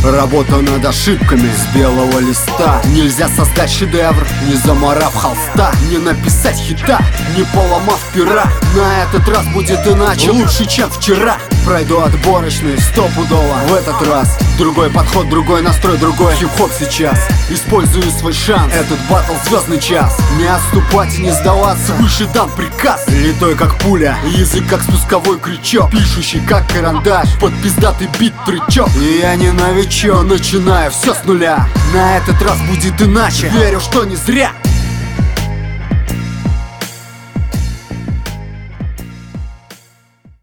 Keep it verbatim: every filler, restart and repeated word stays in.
Работа над ошибками с белого листа. Нельзя создать шедевр, не заморав холста, не написать хита, не поломав пера. На этот раз будет иначе, лучше, чем вчера. Пройду отборочный стопудово в этот раз. Другой подход, другой настрой, другой хип-хоп сейчас. Использую свой шанс, этот батл звездный час. Не отступать и не сдаваться, выше дан приказ. Литой как пуля, язык как спусковой крючок, пишущий как карандаш, под пиздатый бит трючок. И я не новичок, начинаю все с нуля. На этот раз будет иначе, верю, что не зря.